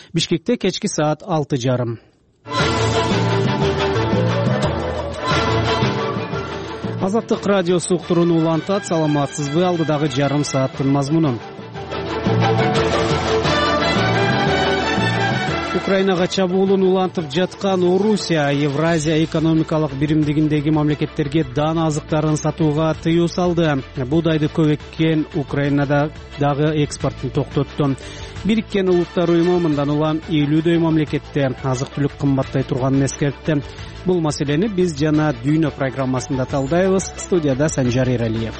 Бишкекте кечки саат 6:30. Азаттык радиосу уктурууну улантат. Саламатсызбы? Алдыдагы жарым сааттын мазмуну. Украинага чабуулун улантып жаткан Орусия Евразия экономикалык биримдигиндеги мамлекеттерге дан азыктарын сатууга тыюу салды. Буудайды көп эккен Украинадагы экспортун токтотту. Бириккен Улуттар уюму мындан улам 50дөй мамлекетте азык-түлүк кымбаттай турганын эскертти. Бул маселени биз жана Дүйнө программасында талдайбыз. Студияда Санжар Эралиев.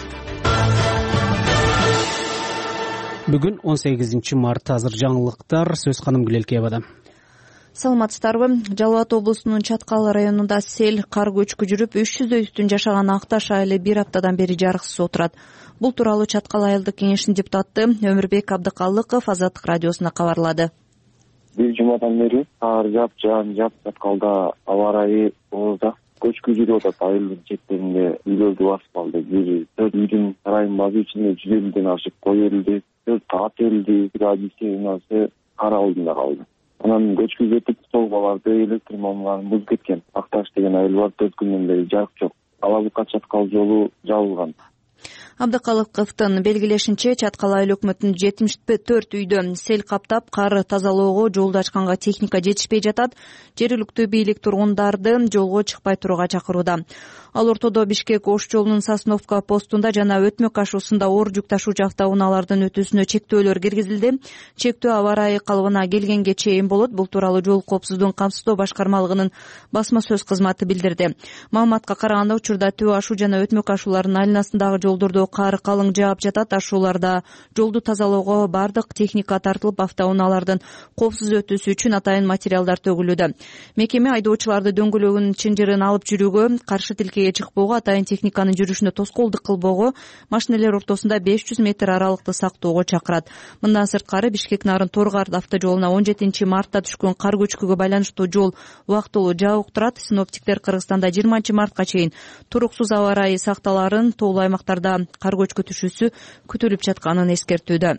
Бүгүн 18 март. Азыр жаңылыктар. Сөз Ханым Гүлелкеевада. Саламатсыздарбы? Жалал Абад облусунун Чаткал районунда сел, кар көчкү жүрүп, 300 үстүн жашаган Акташ айылы бир аптадан бери жарыксыз отурат. Бул тууралуу Чаткал айылдык кеңешинин депутаты Өмүрбек Абдыкалыков Азаттык радиосуна кабарлады. Бир жумадан бери кар жаап Чаткалда аба ырайы оорууда. Көчкү жүрүп атат. Айылдын четтеринде үйлөрдү басып алды. Бир 4 үйдүн сарайын басуу ичинде 150ден ашык кой эрилди, 4 ат эрилди, радиостанциясы кар алдында калды. Анан көчкү кетип, столбаларды, электр мамларын бузуп кеткен. Акташ деген айыл бар, 4 күндөн бери жарык жок. Алабыкка Чаткал жолу жабылган. Абдыкалыковдун белгилешинче, Чаткал айыл өкмөтүнүн 74 үйдө сел каптап, кар тазалоого жолду ачканга техника жетишпей жатат. Жергиликтүү бийлик тургундарды жолго чыкпай турууга чакырууда. Ал ортодо Бишкек Ош жолунун Сосновка постунда жана Өтмөк ашуусунда оор жүк ташуучу автоунаалардын өтүүсүнө чектөөлөр киргизилди. Чектөө аба ырайы калыбына келгенге чейин болот. Бул тууралуу жол коопсуздугун камсыздоо башкармалыгынын басма сөз кызматы билдирди. Маалыматка караганда, учурда Төө ашуу жана Өтмөк ашууларынын айланасындагы жолдордо кар калың жаап жатат. Ашууларда жолду тазалоого бардык техника тартылып, автоунаалардын коопсуз өтүүсү үчүн атайын материалдар төгүлүүдө. Мекеме айдоочуларды дөңгөлөгүнүн чынжырын алып жүрүүгө, каршы тилкеге чыкпоого, атайын техниканын жүрүшүнө тоскоолдук кылбоого, машинелер ортосунда 500 метр аралыкты сактоого чакырат. Мындан сырткары Бишкек Нарын Торгар автожолуна 17 мартта түшкөн кар көчкүгө байланыштуу жол убактылуу жабык турат. Синоптиктер Кыргызстанда 20 мартка чейин туруксуз аба ырайы сакталарын, тоолуу аймактарда кар көчкү түшүүсү күтүлүп жатканын эскертүүдө.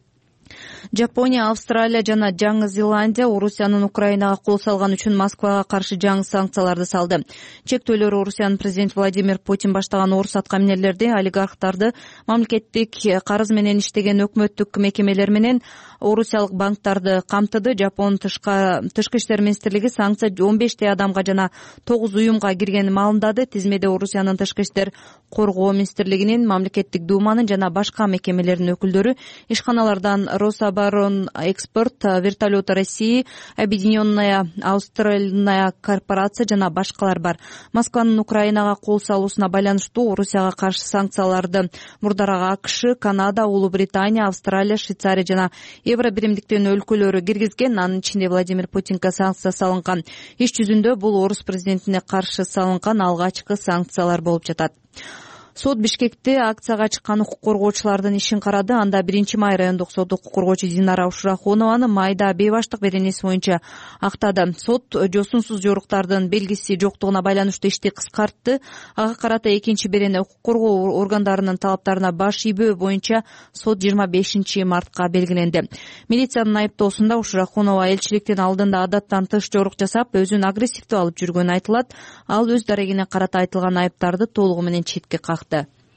Жапония, Австралия жана Жаңы Зеландия Орусиянын Украинага кол салган үчүн Москвага каршы жаңы санкцияларды салды. Чектөөлөр Орусиянын президент Владимир Путин баштаган орус аткаминерлерди, олигархтарды, мамлекеттик карыз менен иштеген өкмөттүк мекемелер менен орусиялык банктарды камтыды. Жапон тышкы иштер министрлиги санкция 15 адамга жана 9 уюмга киргенин маалымдады. Тизмеде Орусиянын тышкы иштер коргоо министрлигинин, мамлекеттик думанын жана башка мекемелердин өкүлдөрү, ишканалардан Рособорон экспорт, вертолеты России, Объединенная Австралийная корпорация жана башкалар бар. Москванын Украинага кол салуусуна байланыштуу Орусияга каршы санкцияларды мурдараак АКШ, Канада, Улуу Британия, Австралия, Швейцария жана Евро биримдиктин өлкөлөрү киргизген. Анын ичинде Владимир Путинге санкция салынган. Иш жүзүндө бул орус президентине каршы салынган алгачкы санкциялар болуп жатат. Сот Бишкекте акцияга чыккан укук коргоочулардын ишин карады. Анда 1-май райондук сотту укук коргоочу Динара Ушурахонованы майда бейбаштык беренеси боюнча актады. Сот жосунсуз жоруктардын белгиси жоктугуна байланыштуу ишти кыскартты. Ага карата экинчи берене укук коргоо органдарынын талаптарына баш ийбөө боюнча сот 25 мартка белгиленди. Милициянын айыптоосунда Ушурахонова элчиликтин алдында адаттан тыш жорук жасап, өзүн агрессивдүү алып жүргөнү айтылат. Ал өз дарегине карата айтылган айыптарды толугу менен четке какты.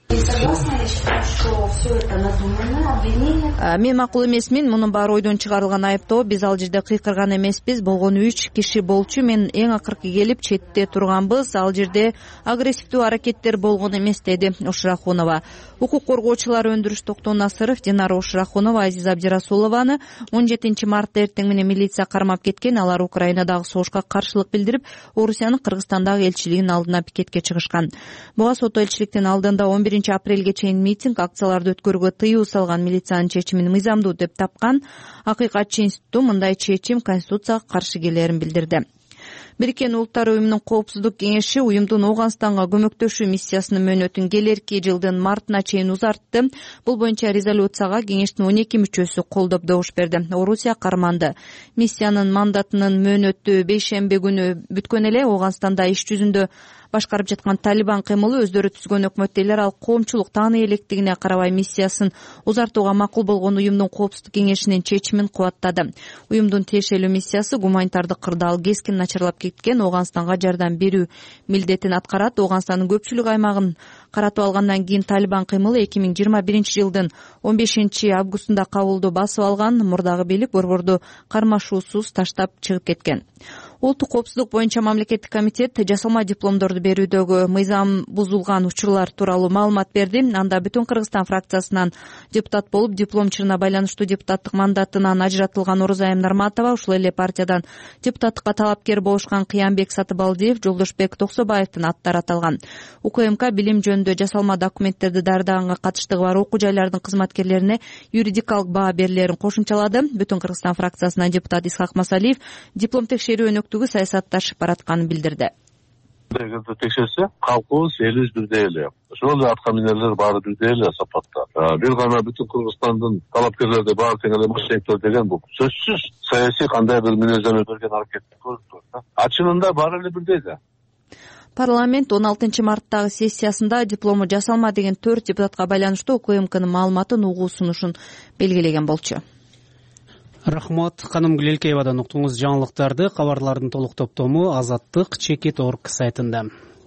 Мен макул эмесмин, мунун баары ойдон чыгарылган айыптоо. Биз ал жерде кыйкырган эмеспиз. Болгону 3 киши болчу. Мен эң акыркы келип четте турганбыз. Ал жерде агрессивдүү аракеттер болгон эмес, деди Ушурахонова. Укук коргоочулар Өндүрүш Токтон Насыров, Динара Ушурахонова, Азиза Абдирасулованы 17 мартта эртең менен милиция кармап кеткен. Алар Украинадагы согушка каршылык билдирип, Орусиянын Кыргызстандагы элчилигинин алдына пикетке чыгышкан. Буга сот элчиликтин алдында 11 апрелге чейин митинг, акцияларды өткөрүүгө тыюу салган милициянын чечимин мыйзамдуу деп тапкан. Акыйкатчы институту мындай чечим конституцияга каршы келерин билдирди. Бириккен Улуттар уюмунун коопсуздук кеңеши уюмдун Ооганстанга көмөктөшүү миссиясынын мөөнөтүн келерки жылдын мартына чейин узартты. Бул боюнча резолюцияга кеңештин 12 мүчөсү колдоп добуш берди. Орусия карманды. Миссиянын мандатынын мөөнөтү бейшемби күнү бүткөн эле. Ооганстанда иш жүзүндө Башкарып жаткан Талибан кыймылы өздөрү түзгөн өкмөттөгүлөр ал коомчулук тааный электигине карабай миссиясын узартууга макул болгон уюмдун коопсуздук кеңешинин чечимин кубаттады. Уюмдун тиешелүү миссиясы гуманитардык кырдаал кескин начарлап кеткен Ооганстанга жардам берүү милдетин аткарат. Ооганстандын көпчүлүк аймагын каратып алгандан кийин Талибан кыймылы 2021-жылдын 15-августунда Кабулду басып алган. Мурдагы бийлик борборду кармашуусуз таштап чыгып кеткен. Улуттук коопсуздук боюнча мамлекеттик комитет жасалма дипломдорду берүүдөгү мыйзам бузулган учурлар тууралуу маалымат берди. Анда Бүтүн Кыргызстан фракциясынан депутат болуп, диплом чырына байланыштуу депутаттык мандатынан ажыратылган Орозайым Нарматова, ушул эле партиядан депутаттыкка талапкер болушкан Кыянбек Сатыбалдиев, Жолдошбек Токсобаевдин аттары аталган. УКМК билим жөнүндө жасалма документтерди даярдаганга катыштыгы бар окуу жайлардын кызматкерлерине юридикалык баа берилерин кошумчалады. Бүтүн Кыргызстан фракциясынан депутат Исхак Масалиев диплом текшерүү саясатташып баратканын билдирди. Эгерде текшерсе, калкыбыз, элибиз бирдей эле. Ошол эле атка минерлер баары бирдей эле сапатта. Бир гана Бүтүн Кыргызстандын талапкерлерди баары тең эле мошенниктер деген бул сөзсүз саясий кандай бир мүнөздөмө берген аракетти көрүп турат. Чынында баары эле бирдей да. Парламент 16-марттагы сессиясында диплому жасалма деген 4 депутатка байланыштуу УКМКнын маалыматын угуу сунушун белгилеген болчу. Рахмат, ханым Гүлелкеевадан уктуңуз жаңылыктарды. Кабарлардын толук топтому Азаттык.чекит.орг сайтында.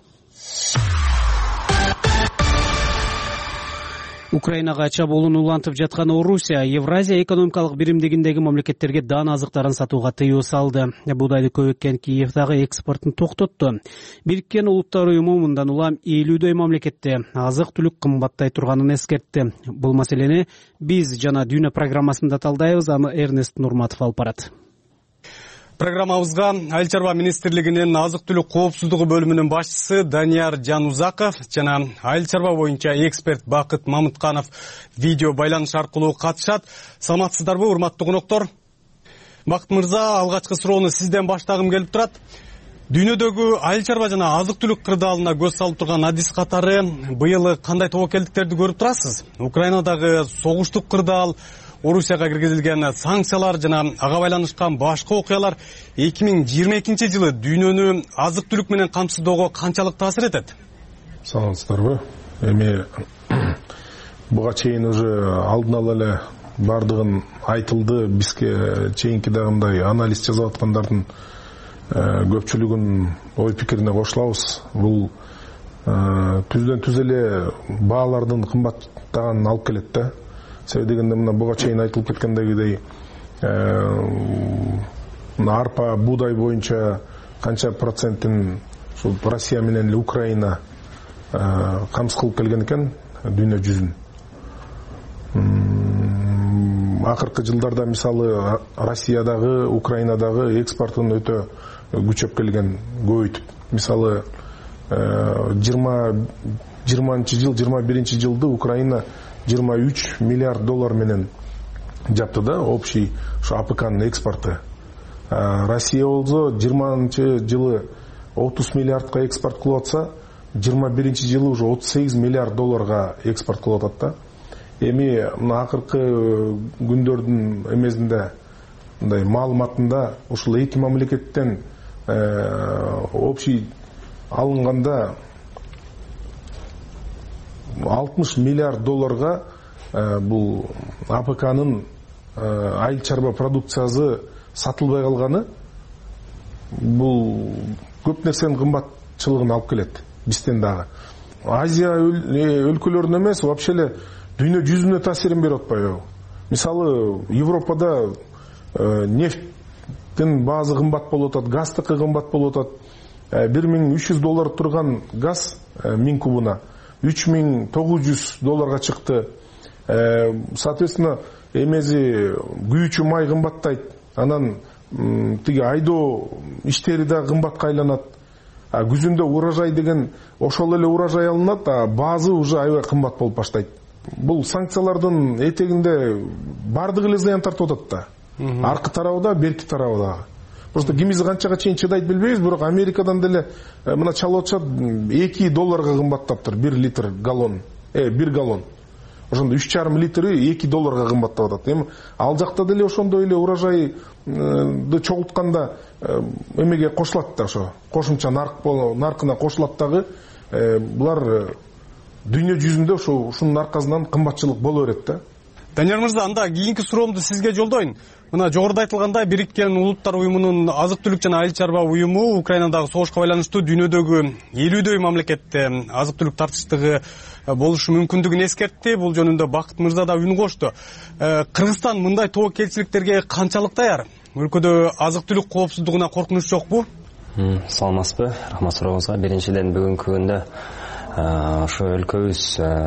Украинага чабуулун улантып жаткан Орусия Евразия экономикалык биримдигиндеги мамлекеттерге дан азыктарын сатууга тыюу салды. Буудайды көп эккен Киевдагы экспортун токтотту. Бириккен Улуттар уюму мындан улам 50дөй мамлекетте азык-түлүк кымбаттай турганын эскертти. Бул маселени биз жана Дүйнө программасында талдайбыз. Аны Эрнест Нурматов алып барат. Программабызга Айыл чарба министрлигинин азык-түлүк коопсуздугу бөлүмүнүн башчысы Данияр Жанузаков жана айыл чарба боюнча эксперт Бакыт Мамытканов видео байланыш аркылуу катышат. Саламатсыздарбы, урматтуу коноктор? Бакыт мырза, алгачкы суроону сизден баштагым келип турат. Дүйнөдөгү айыл чарба жана азык-түлүк кырдаалына көз салып турган адис катары быйыл кандай тобокелдиктерди көрүп турасыз? Украинадагы согуштук кырдаал, Орусияга киргизилген санкциялар жана ага байланышкан башка окуялар 2022-жылы дүйнөнү азык-түлүк менен камсыздоого канчалык таасир этет? Саламатсыздарбы? Эми буга чейин уже алдын ала эле бардыгын айтылды. Бизге чейинки дагындай анализ жасап аткандардын көпчүлүгүн ой пикирине кошулабыз. Бул түздөн түз эле баалардын кымбаттаганын алып келет да. Себеби дегенде мына буга чейин айтылып кеткендегидей арпа, буудай боюнча канча процентин ушул Россия менен эле Украина камсыз кылып келген экен дүйнө жүзүн. Акыркы жылдарда мисалы Россиядагы, Украинадагы экспортун өтө күчөп келген, көбөйтүп. Мисалы 20-жыл, 21-жылды Украина 23 миллиард доллар менен жапты да, общий шу АПКнын экспорты. Россия болсо 20-жылы 30 миллиардка экспорт кылып атса, 21-жылы уже 38 миллиард долларга экспорт кылып атат да. Эми мына акыркы күндөрдүн эмесинде мындай маалыматында ушул эки мамлекеттен общий алынганда 60 миллиард долларга бул АПКнын айыл чарба продукциясы сатылбай калганы бул көп нерсенин кымбатчылыгын алып келет бизден дагы. Азия өлкөлөрүнө эмес, вообще эле дүйнө жүзүнө таасирин берип атпайбы? Мисалы Европада нефттин баазы кымбат болуп атат, газдыкы кымбат болуп атат. 1300 доллар турган газ 1000 кубуна 3900 долларга чыкты. Соответственно, эмези күйүүчү май кымбаттайт. Анан тиги айдоо иштери да кымбатка айланат. Күзүндө урожай деген ошол эле урожай алынат, баазы уже аябай кымбат болуп баштайт. Бул санкциялардын этегинде бардыгы эле зыян тартып атат да. Аркы тарабы да, берки тарабы да. Просто кимиз канчага чейин чыдайт билбейбиз, бирок Америкадан деле мына чалып атышат $2 кымбаттаптыр 1 литр галлон. 1 галлон. ошондо 3,5 литри $2 кымбаттап атат. Эми ал жакта деле ошондой эле урожайды чогултканда эмеге кошулат да, ошо кошумча наркына кошулат дагы. Булар дүйнө жүзүндө ушунун аркасынан кымбатчылык боло берет да. Данияр мырза, анда кийинки суроомду сизге жолдоюн. Мына жогоруда айтылгандай, Бириккен Улуттар уюмунун азык-түлүк жана айыл чарба уюму Украинадагы согушка байланыштуу дүйнөдөгү 50дөй мамлекетте азык-түлүк тартыштыгы болушу мүмкүндүгүн эскертти. Бул жөнүндө Бакыт мырза да үн кошту. Кыргызстан мындай тобокелчиликтерге канчалык даяр? Өлкөдө азык-түлүк коопсуздугуна коркунуч жокпу? Саламатсызбы? Рахмат сурооңузга. Биринчиден бүгүнкү күндө ошо өлкөбүз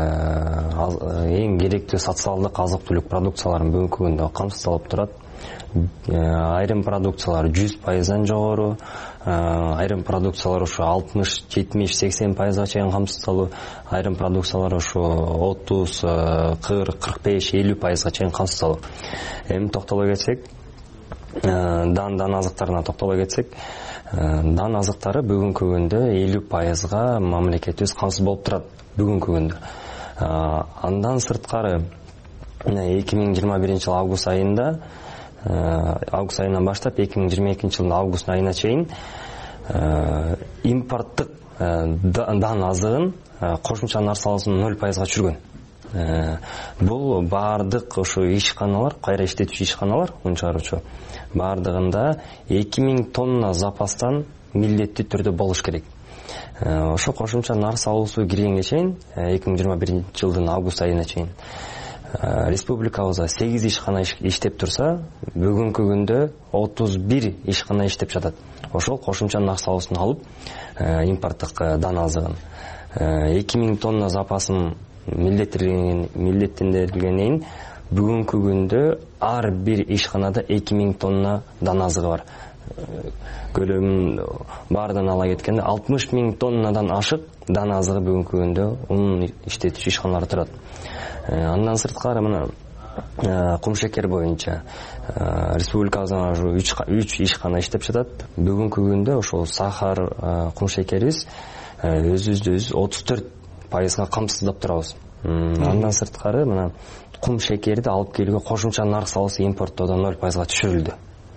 эң керектүү социалдык азык-түлүк продукцияларын бүгүнкү күндө камсыздалып турат. Айрым продукциялар 100%-дан жогору, айрым продукциялар ошо 60, 70, 80%га чейин камсыздалуу, айрым продукциялар ошо 30, 40, 45, 50%га чейин камсыздалуу. Эми токтоло кетсек, дан азыктарына токтоло кетсек, дан азыктары бүгүнкү күндө 50%га мамлекетибиз камсыз болуп турат бүгүнкү күндө. Андан сырткары 2021 жыл август айынан баштап 2022 жылдын август айына чейин импорттук дан азыгын кошумча нар салысын 0%га түшүргөн. Бул баардык ошо ишканалар, кайра иштетүүчү ишканалар, ун чыгаруучу баардыгында 2000 тонна запастан милдеттүү түрдө болуш керек. Ошо кошумча нар салуусу киргенге чейин 2021 жылдын август айына чейин республикабызда 8 ишкана иштеп турса, бүгүнкү күндө 31 ишкана иштеп жатат. Ошол кошумча нар салуусын алып, импорттук дан азыгын 2000 тонна запасын милдеттендирилгенден бүгүнкү күндө ар бир ишканада 2000 тонна дан азыгы бар. Көлөмүн баардан ала кеткенде 60 000 тоннадан ашык дан азыгы бүгүнкү күндө унун иштетүүчү ишканалар турат. Андан сырткары мына кумшекер боюнча республикабызда 3 ишкана иштеп жатат. Бүгүнкү күндө ошол сахар кумшекерибиз өзүбүздү 34%га камсыздап турабыз. Андан сырткары мына кум шекерди алып келүүгө кошумча нарк салышы импорттоодон 0%га түшүрүлдү.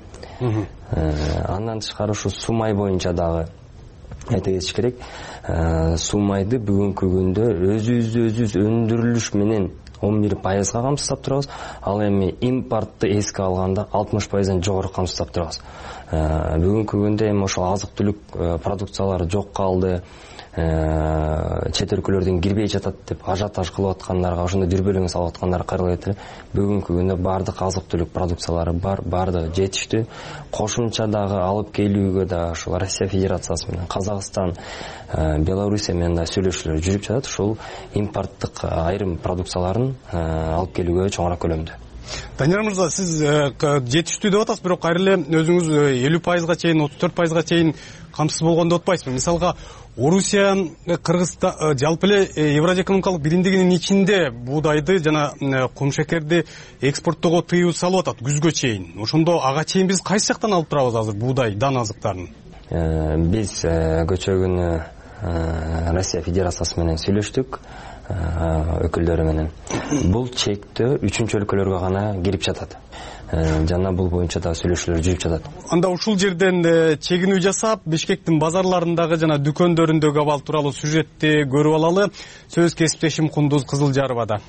Андан тышкары ушу сумай боюнча дагы айта кетиш керек. Сумайды бүгүнкү күндө өзүбүз өндүрүлүш менен 11%га камсыздап турабыз. Ал эми импортты эске алганда 60%дан жогору камсыздап турабыз. Бүгүнкү күндө эми ошол азык-түлүк продукциялары жок калды, чет өлкөлөрдөн кирбей жатат деп ажиотаж кылып аткандарга, ошондой дүрбөлөң салып аткандарга кайрылып кетти. Бүгүнкү күндө бардык азык-түлүк продукциялары бар, бардыгы жетиштүү. Кошумча дагы алып келүүгө да ошол Россия Федерациясы менен Казакстан, Белоруссия менен да сүйлөшүүлөр жүрүп жатат. Ушул импорттук айрым продукцияларын алып келүүгө чоңураак көлөмдө. Данияр мырза, сиз жетиштүү деп атасыз, бирок кайра эле өзүңүз 50%га чейин, 34%га чейин камсыз болгон деп атпайсызбы? Мисалга Орусия, Кыргызстан, жалпы эле Евразия экономикалык биримдигинин ичинде буудайды жана кумшекерди экспорттоого тыюу салып атат күзгө чейин. Ошондо ага чейин биз кайсы жактан алып турабыз азыр буудай, дан азыктарын? Биз көчөгүнү Россия Федерациясы менен сүйлөштүк, өкүлдөрү менен. Бул чектөө 3-өлкөлөргө гана кирип жатат. Жана бул боюнча да сүйлөшүүлөр жүрүп жатат. Анда ушул жерден чегинүү жасап, Бишкектин базарларындагы жана дүкөндөрүндөгү абал тууралуу сюжетти көрүп алалы. Сөз кесиптешим Кундуз Кызылжаровада.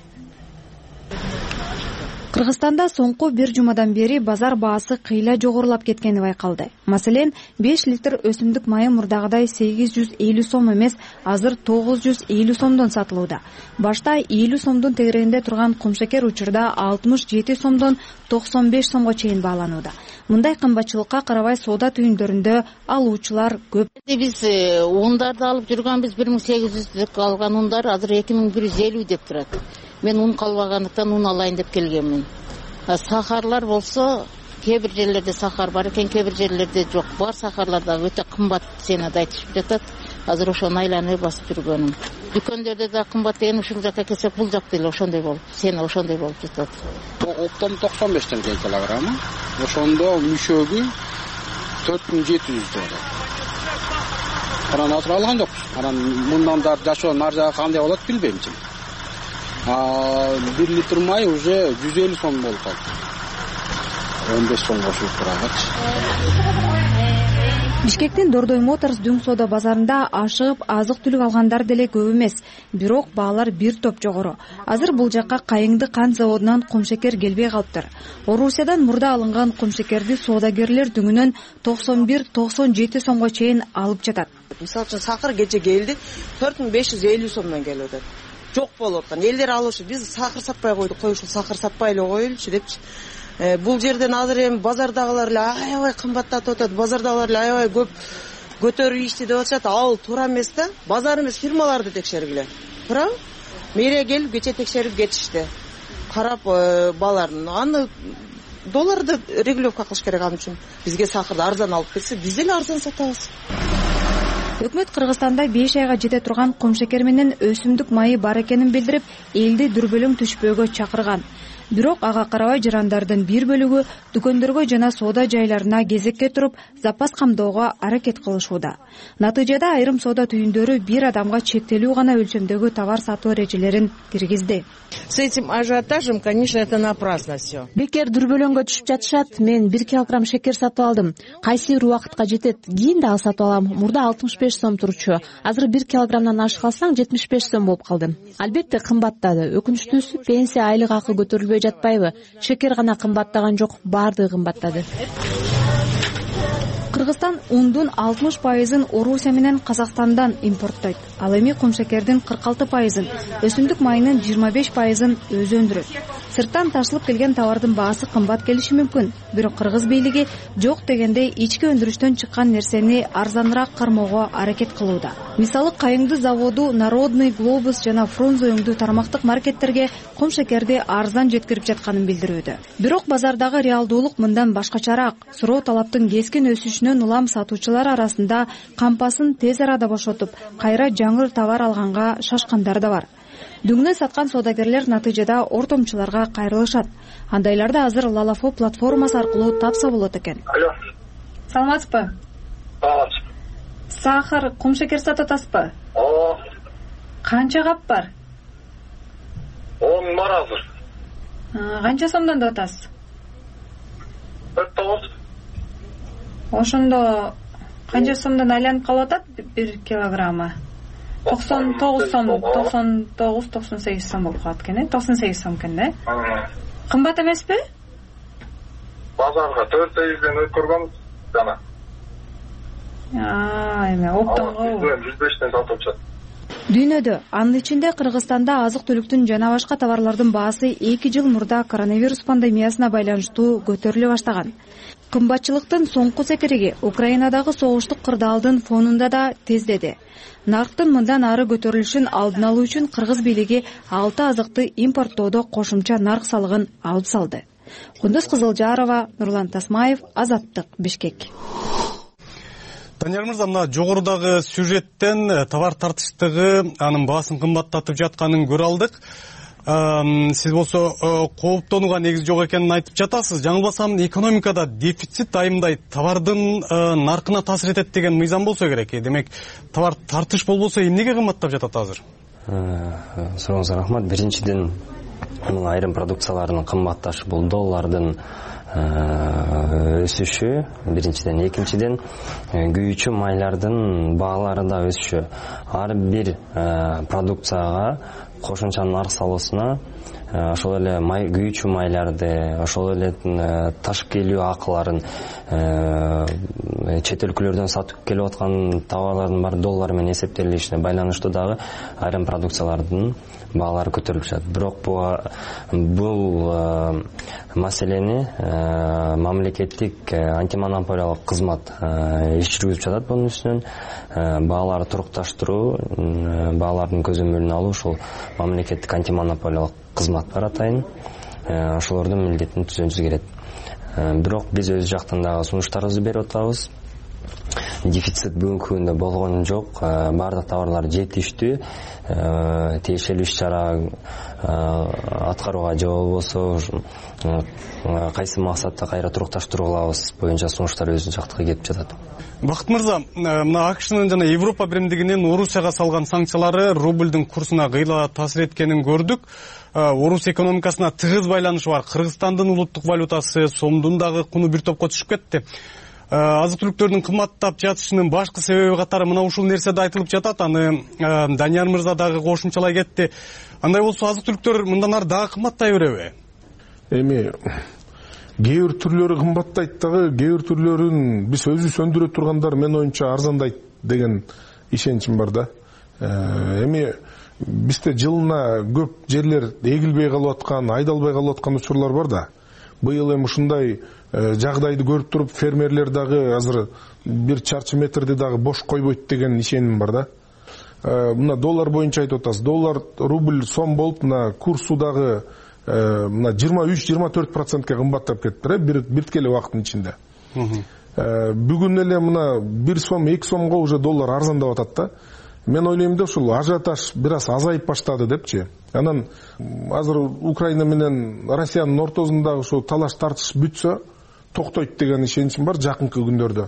Кыргызстанда соңку бир жумадан бери базар баасы кыйла жогорулап кеткени байкалды. Маселен, 5 литр өсүмдүк майы мурдагыдай 850 сом эмес, азыр 950 сомдон сатылууда. Башта 50 сомдун тегерегинде турган кумшекер учурда 67 сомдон 95 сомго чейин бааланууда. Мындай кымбатчылыкка карабай соода түйүндөрүндө алуучулар көп. Биз ундарды алып жүргөнбүз, 1800 алган ундар азыр 2150 деп турат. Мен ун калбагандыктан ун алайын деп келгенмин. Сахарлар болсо, кээ бир жерлерде сахар бар экен, кээ бир жерлерде жок. Бар сахарлар да өтө кымбат ценада айтышып жатат. Азыр ошону айланып басып жүргөнүм. Дүкөндөрдө да кымбат деген, ушул жака келсек бул жакта эле ошондой болуп, цена ошондой болуп жатат. Оптом 95 теңге килограммы. Ошондо мүшөгү 4700 теңге. Анан азыр алган жокпуз. Анан мындан да жашоо нар жагы кандай болот билбейм. 1 литр май уже 150 сом болуп калды. 15 сомго чыгып турат. Бишкектин Дордой Моторс Дүң соода базарында ашыгып азык-түлүк алгандар деле көп эмес, бирок баалар бир топ жогору. Азыр бул жакка Кайыңды кант заводунан кумшекер келбей калыптыр. Орусиядан мурда алынган кумшекерди соодагерлер дүңүнөн 91-97 сомго чейин алып жатат. Мисалы үчүн сахар кече келди 4550 сомдон келип атат. Жок болуп аткан. Элдер алышы, биз сахар сатпай койдук, коюшу сахар сатпай эле коелучу депчи. Бул жерден азыр эми базардагылар эле аябай кымбаттатып атат. Базардагылар эле аябай көп көтөрүп ичти деп атышат. Ал туура эмес да. Базар эмес, фирмаларды текшергиле. Туурабы? Мэрия келип кече текшерип кетишти. Карап бааларын. Аны долларды регулировка кылыш керек ан үчүн. Бизге сахарды арзан алып келсе, биз эле арзан сатабыз. Өкмөт Кыргызстанда 5 айга жете турган кумшекер менен өсүмдүк майы бар экенин билдирип, элди дүрбөлөң түшпөөгө чакырган. Бирок ага карабай жарандардын бир бөлүгү дүкөндөргө жана соода жайларына кезекке туруп, запас камдоого аракет кылышууда. Натыйжада айрым соода түйүндөрү бир адамга чектелүү гана өлчөмдөгү товар сатуу эрежелерин киргизди. С этим ажиотажем, конечно, это напрасно все. Бекер дүрбөлөңгө түшүп жатышат. Мен 1 килограмм шекер сатып алдым. Кайсы бир убакытка жетет. Кийин дагы сатып алам. Мурда 65 сом турчу. Азыр 1 килограммдан ашык алсаң 75 сом болуп калды. Албетте кымбаттады. Өкүнүчтүүсү пенсия, айлык акы көтөрүлбөй жатпайбы? Шекер гана кымбаттаган жок, баардыгы кымбаттады. Кыргызстан ундун 60%-ын Орусия менен Казакстандан импорттойт. Ал эми кумшекердин 46%-ын, өсүмдүк майынын 25%-ын өзү өндүрөт. Сырттан ташылып келген товардын баасы кымбат келиши мүмкүн, бирок кыргыз бийлиги жок дегенде ички өндүрүштөн чыккан нерсени арзаныраак кармоого аракет кылууда. Мисалы, Кайыңды заводу Народный, Глобус жана Фрунзе өңдүү тармактык маркеттерге кумшекерди арзан жеткирип жатканын билдирүүдө. Бирок базардагы реалдуулук мындан башкачараак. Суроо талаптын кескин өсүшүнөн улам сатуучулар арасында кампасын тез арада бошотуп, кайра жаңы товар алганга шашкандар да бар. Дүңнөн саткан соодагерлер натыйжада ортомчуларга кайрылышат. Андайларды азыр Лалафо платформасы аркылуу тапса болот экен. Алло. Саламатсызбы? Саламатсыз. Сахар, кумшекер сатып атасызбы? Канча кап бар? 10 бар азыр. Канча сомдон деп атасыз? 49. Ошондо канча сомдон айланып калып атат 1 килограммы? 99 сом, 99-98 сом болуп калат экен, 98 сом экен да? Кымбат эмеспи? Базарга 400ден өткөргөнбүз жана. Эме оптонго 105ден сатып атышат. Дүйнөдө, анын ичинде Кыргызстанда азык-түлүктүн жана башка товарлардын баасы 2 жыл мурда коронавирус пандемиясына байланыштуу көтөрүлө баштаган. Кымбатчылыктын соңку секириги Украинадагы согуштук кырдаалдын фонунда да тездеди. Нарктын мындан ары көтөрүлүшүн алдын алуу үчүн кыргыз бийлиги 6 азыкты импорттоодо кошумча нарк салыгын алып салды. Кундуз Кызылжарова, Нурлан Тасмаев, Азаттык, Бишкек. Данияр мырза, мына жогорудагы сюжеттен товар тартыштыгы анын баасын кымбаттатып жатканын көрө алдык. Сиз болсо кооптонууга негиз жок экенин айтып жатасыз. Жаңылбасам, экономикада дефицит айымдай товардын наркына таасир этет деген мыйзам болсо керек. Демек, товар тартыш болбосо эмнеге кымбаттап жатат азыр? Сурооңузга рахмат. Биринчиден, айрым продукциялардын кымбатташы бул доллардын өсүшү, биринчиден. Экинчиден, күйүүчү майлардын баалары да өсүшү. Ар бир продукцияга кошумча нарк салуусуна ошол эле күйүүчү майларды, ошол эле ташып келүү акыларын, чет өлкөлөрдөн сатып келип аткан товарлардын баары доллар менен эсептелишине байланыштуу дагы айрым продукциялардын баалары көтөрүлүп жатат. Бирок бул маселени мамлекеттик антимонополиялык кызмат иш жүргүзүп жатат. Бунун үстүнөн бааларды турукташтыруу, баалардын көзөмөлүн алуу ушул мамлекеттик антимонополиялык кызмат бар атайын. Ошолордун милдетин түзүүбүз керек. Бирок биз өз жактан дагы сунуштарыбызды берип атабыз. Дефицит бүгүнкү күндө болгон жок. Баардык товарлар жетиштүү. Тиешелүү иш-чара аткарууга же болбосо кайсы максатта кайра турукташтырып алабыз боюнча сунуштар өзүнүн жактыкка келип жатат. Бакыт мырза, мына АКШнын жана Европа биримдигинин Орусияга салган санкциялары рубльдин курсуна кыйла таасир эткенин көрдүк. Орус экономикасына тыгыз байланышы бар. Кыргызстандын улуттук валютасы, сомдун дагы куну бир топко түшүп кетти. Азык-түлүктөрдүн кымбаттап жатышынын башкы себеби катары мына ушул нерсе да айтылып жатат. Аны Данияр мырза дагы кошумчалай кетти. Андай болсо азык-түлүктөр мындан ары дагы кымбаттай береби? Эми кээ бир түрлөрү кымбаттайт дагы, кээ бир түрлөрүн биз өзүбүз өндүрө тургандар мен оюмча арзандайт деген ишеничим бар да. Эми бизде жылына көп жерлер эгилбей калып аткан, айдалбай калып аткан учурлар бар да. Быйыл эми ушундай жагдайды көрүп туруп фермерлер дагы азыр бир чарчы метрди дагы бош койбойт деген ишеним бар да. Мына доллар боюнча айтып атасыз. Доллар, рубль, сом болуп мына курсу дагы мына 23-24%га кымбаттап кетти бир тикеле убакыттын ичинде. Бүгүн эле мына 1 сом, 2 сомго уже доллар арзандап атат да. Мен ойлойм да ушул ажиотаж бир аз азайып баштады депчи. Анан азыр Украина менен Россиянын ортосундагы ушул талаш тартыш бүтсө токтойт деген ишеничим бар жакынкы күндөрдө.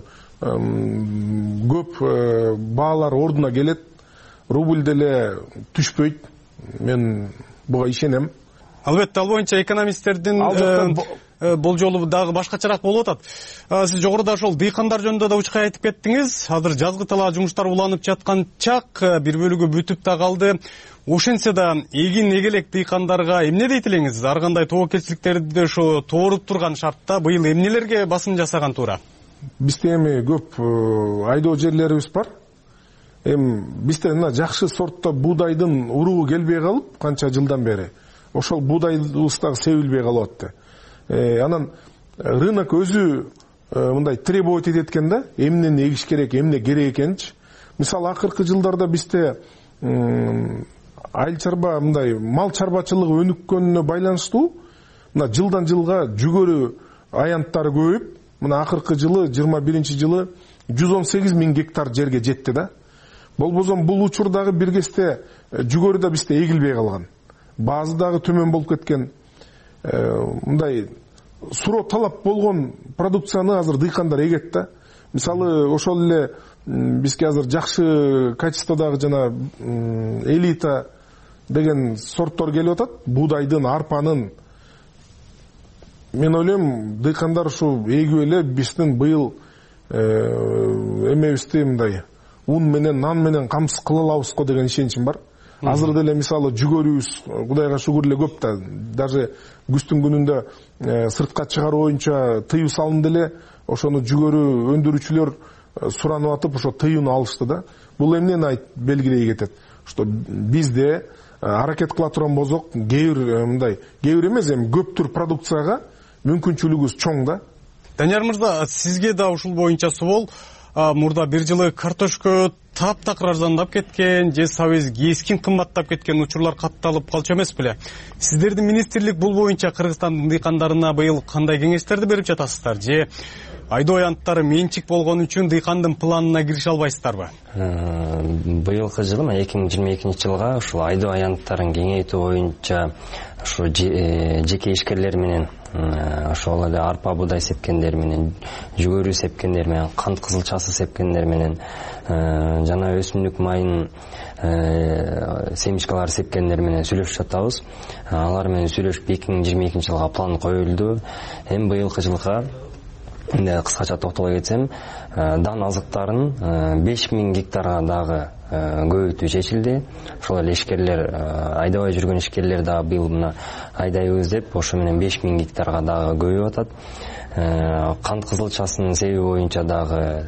Көп баалар ордуна келет, рубль деле түшпөйт. Мен буга ишенем. Албетте, ал боюнча экономисттердин болжолу дагы башкачараак болуп атат. Сиз жогоруда ошол дыйкандар жөнүндө да учкай айтып кеттиңиз. Азыр жазгы талаа жумуштар уланып жаткан чак, бир бөлүгү бүтүп да калды. Ошентсе да эгин эгелек дыйкандарга эмне дейт элеңиз? Ар кандай тобокелчиликтерди ошо тооруп турган шартта быйыл эмнелерге басым жасаган туура? Бизде эми көп айдоо жерлерибиз бар. Бизде мына жакшы сортто буудайдын уругу келбей калып, канча жылдан бери ошол буудайыбыз дагы себилбей калып атты. Анан рынок өзү мындай требовать эткен да, эмнени эгиш керек, эмне керек экенчи. Мисалы акыркы жылдарда бизде айыл чарба мындай мал чарбачылыгы өнүккөнүнө байланыштуу мына жылдан жылга жүгөрү аянттары көбөйүп, мына акыркы жылы 21-жылы 118 000 гектар жерге жетти да. Болбосо бул учурдагы бир кезде жүгөрү да бизде эгилбей калган. Баазы дагы төмөн болуп кеткен. Мындай суроо талап болгон продукцияны азыр дыйкандар эгет да. Мисалы ошол эле бизге азыр жакшы качестводагы жана элита деген сорттор келип атат. Буудайдын, арпанын. Мен ойлойм, дыйкандар ушу эгип эле биздин быйыл эмебизди мындай ун менен, нан менен камсыз кыла алабызго деген ишеничим бар. Азыр деле мисалы жүгөрүбүз Кудайга шүгүр эле көп да. Даже күздүн күнүндө сыртка чыгаруу боюнча тыюу салынды эле. Ошону жүгөрү өндүрүүчүлөр суранып атып, ошо тыюуну алышты да. Бул эмнени белгилей кетет? Что бизде аракет кыла турган болсок, кээ бир эмес, эми көп түр продукцияга мүмкүнчүлүгүбүз чоң да. Данияр мырза, сизге да ушул боюнча суроол. Мурда бир жылы картошка таптакыр арзандап кеткен, же сабыз кескин кымбаттап кеткен учурлар катталып калчу эмес беле? Сиздердин министрлик бул боюнча Кыргызстандын дыйкандарына быйыл кандай кеңештерди берип жатасыздар? Же айдоо аянттары менчик болгон үчүн дыйкандын планына кирише албайсыздарбы? Быйылкы жылы 2022-жылга ушул айдоо аянттарын кеңейтүү боюнча ушу жеке ишкерлер менен ошол эле арпа буудай сепкендер менен, жүгөрү сепкендер менен, кант кызылчасы сепкендер менен жана өсүмдүк майынын семечкалары сепкендер менен сүйлөшүп жатабыз. Алар менен сүйлөшүп 2022-жылга план коюлду. Эми быйылкы жылга кыскача токтоло кетсем, дан азыктарын 5000 гектарга дагы көбөйтүү чечилди. Ошол эле ишкерлер, айдабай жүргөн ишкерлер дагы быйыл мына айдайбыз деп, ошо менен 5000 гектарга дагы көбөйүп атат. Кант кызылчасынын себеби боюнча дагы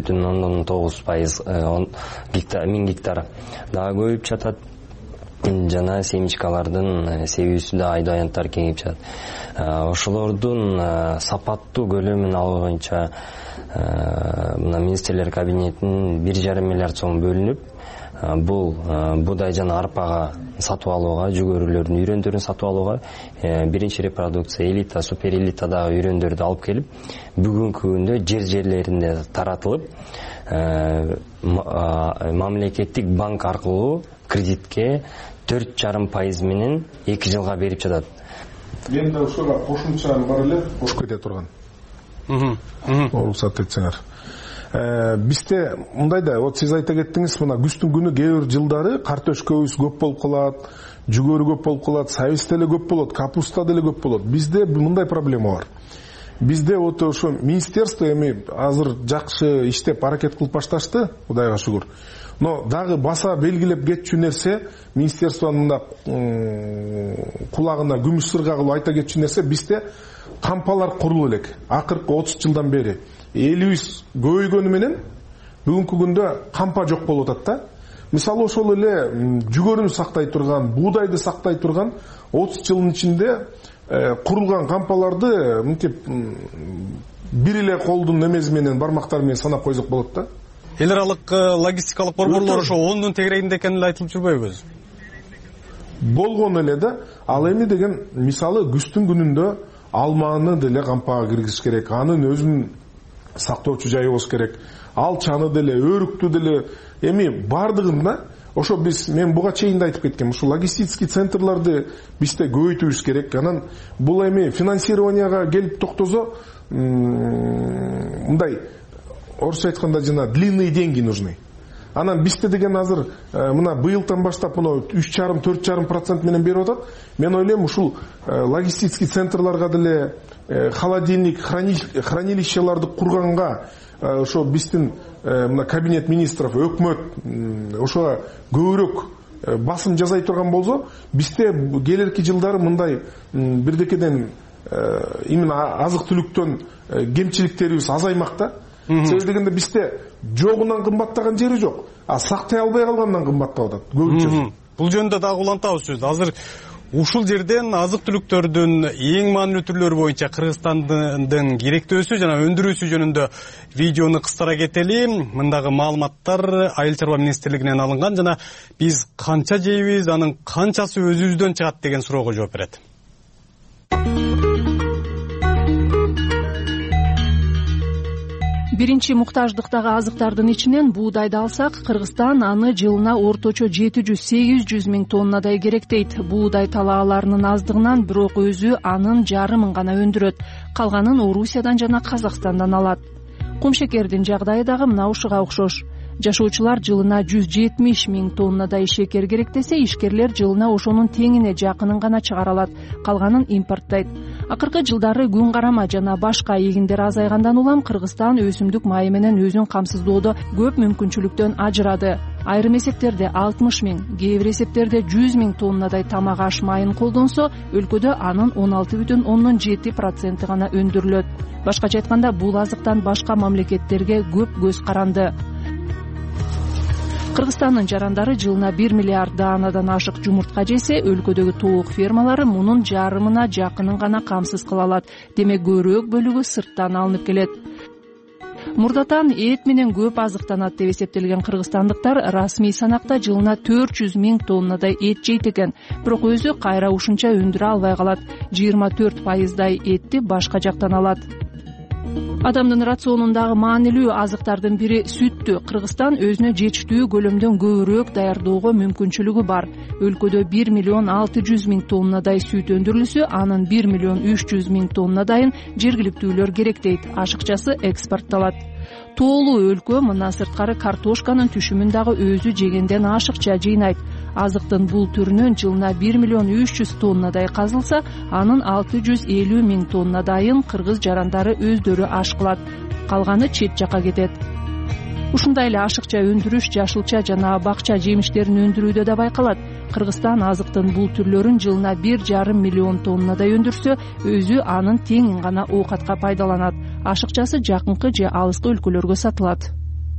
4,9% 1000 гектар дагы көбөйүп жатат. Жана семечкалардын себүүсү да айдоо аянттары кеңейип жатат. Ошолордун сапаттуу көлөмүн алуу боюнча мына министрлер кабинетинин 1,5 миллиард сом бөлүнүп, бул буудай жана арпага сатып алууга, жүгөрүлөрдүн үйрөндөрүн сатып алууга, биринчи репродукция, элита, супер элита дагы үйрөндөрдү алып келип, бүгүнкү күндө жерлеринде таратылып, мамлекеттик банк аркылуу кредитке 4,5% менен 2 жылга берип жатат. Мен да ошого кошумчам бар эле, кош кете турган. Уруксат этсеңер. Бизде мындай да, вот сиз айта кеттиңиз, мына күздүн күнү кээ бир жылдары картошкабыз көп болуп калат, жүгөрү көп болуп калат, сабиз деле көп болот, капуста деле көп болот. Бизде мындай проблема бар. Бизде вот ошо министерство эми азыр жакшы иштеп аракет кылып башташты, Кудайга шүгүр. Но дагы баса белгилеп кетчү нерсе, министерствонун мында кулагына күмүш сырга кылып айта кетчү нерсе, бизде кампалар курулу элек. Акыркы 30 жылдан бери элибиз көбөйгөнү менен бүгүнкү күндө кампа жок болуп атат да. Мисалы ошол эле жүгөрүнү сактай турган, буудайды сактай турган 30 жылдын ичинде курулган кампаларды мынтип бир эле колдун эмеси менен, бармактары менен санап койсок болот да. Эл аралык логистикалык борборлор ошо 10дун тегерегинде экени эле айтылып жүрбөйбү өзү? Болгон эле да. Ал эми деген мисалы күздүн күнүндө алманы деле кампага киргизиш керек, анын өзүн сактоочу жайы болуш керек. Алчаны деле, өрүктү деле, эми бардыгында ошо мен буга чейин да айтып кеткем, ушул логистический центрларды бизде көбөйтүбүз керек. Анан бул эми финансированияга келип токтозо, мындай орусча айтканда жана длинные деньги нужны. Анан бизде деген азыр мына быйылдан баштап мына 3,5-4,5% менен берип атат. Мен ойлойм, ушул логистический центрларга деле холодильник, хранилищеларды курганга ошо биздин мына кабинет министров, өкмөт ошого көбүрөөк басым жасай турган болсо, бизде келерки жылдары мындай бирдекеден именно азык-түлүктөн кемчиликтерибиз азаймак да. Себеби дегенде бизде жогунан кымбаттаган жери жок, а сактай албай калгандан кымбаттап атат көбүнчө. Бул жөнүндө дагы улантабыз сөз. Азыр ушул жерден азык-түлүктөрдүн эң маанилүү түрлөрү боюнча Кыргызстандын керектөөсү жана өндүрүүсү жөнүндө видеону кыстара кетели. Мындагы маалыматтар Айыл чарба министрлигинен алынган жана биз канча жейбиз, анын канчасы өзүбүздөн чыгат деген суроого жооп берет. Биринчи муктаждыктагы азыктардын ичинен буудайды алсак, Кыргызстан аны жылына орточо 700-800 миң тоннадай керектейт. Буудай талааларынын аздыгынан бирок өзү анын жарымын гана өндүрөт. Калганын Орусиядан жана Казакстандан алат. Кумшекердин жагдайы дагы мына ушуга окшош. Жашоочулар жылына 170 миң тоннадай шекер керектесе, ишкерлер жылына ошонун теңине жакынын гана чыгара алат. Калганын импорттайт. Акыркы жылдары күн карама жана башка эгиндер азайгандан улам Кыргызстан өсүмдүк майы менен өзүн камсыздоодо көп мүмкүнчүлүктөн ажырады. Айрым эсептерде 60 миң, кээ бир эсептерде 100 миң тоннадай тамак аш майын колдонсо, өлкөдө анын 16,7% гана өндүрүлөт. Башкача айтканда, бул азыктан башка мамлекеттерге көп көз каранды. Кыргызстандын жарандары жылына 1 миллиард даанадан ашык жумуртка жесе, өлкөдөгү тоок фермалары мунун жарымына жакынын гана камсыз кыла алат. Демек көбүрөөк бөлүгү сырттан алынып келет. Мурдатан эт менен көп азыктанат деп эсептелген кыргызстандыктар расмий санакта жылына 400 миң тоннадай эт жейт экен. Бирок өзү кайра ушунча өндүрө албай калат. 24%дай этти башка жактан алат. Адамдын рационундагы маанилүү азыктардын бири сүттү Кыргызстан өзүнө жетиштүү көлөмдөн көбүрөөк даярдоого мүмкүнчүлүгү бар. Өлкөдө 1,6 миң тоннадай сүт өндүрүлсө, анын 1,3 миң тоннадайын жергиликтүүлөр керектейт. Ашыкчасы экспортталат. Тоолуу өлкө мына сырткары картошканын түшүмүн дагы өзү жегенден ашыкча жыйнайт. Азыктын бул түрүнөн жылына 1,3 тоннадай казылса, анын 650 миң тоннадайын кыргыз жарандары өздөрү аш кылат. Калганы чет жака кетет. Ушундай эле ашыкча өндүрүш жашылча жана бакча жемиштерин өндүрүүдө да байкалат. Кыргызстан азыктын бул түрлөрүн жылына 1,5 миллион тоннадай өндүрсө, өзү анын теңин гана оокатка пайдаланат. Ашыкчасы жакынкы же алыскы өлкөлөргө сатылат.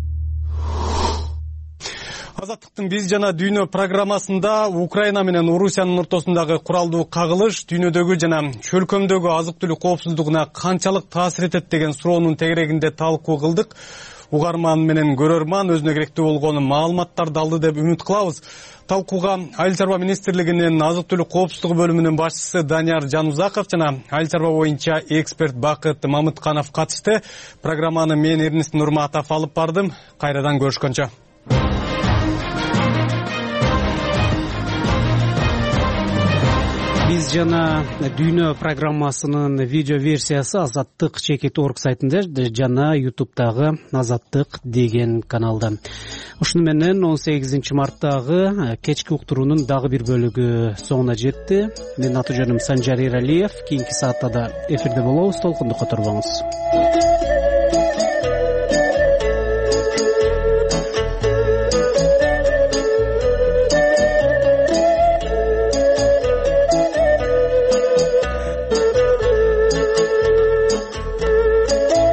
Азаттыктын биз жана дүйнө программасында Украина менен Орусиянын ортосундагы куралдуу кагылыш дүйнөдөгү жана чөлкөмдөгү азык-түлүк коопсуздугуна канчалык таасир этет деген суроонун тегерегинде талкуу кылдык. Угарман менен көрөрман өзүнө керектүү болгон маалыматтарды алды деп үмүт кылабыз. Талкууга Айыл чарба министрлигинин азык-түлүк коопсуздугу бөлүмүнүн башчысы Данияр Жанузаков жана айыл чарба боюнча эксперт Бакыт Мамытканов катышты. Программаны мен Эрнис Нурматов алып бардым. Кайрадан көрүшкөнчө. биз жана дүйнө программасынын видео версиясы Азаттык чекит орг сайтында жана ютубтагы Азаттык деген каналда. Ушуну менен 18 марттагы кечки уктуруунун дагы бир бөлүгү соңуна жетти. Менин аты жөнүм Санжар Эралиев. Кийинки саатта да эфирде болобуз. Толкунду которбоңуз.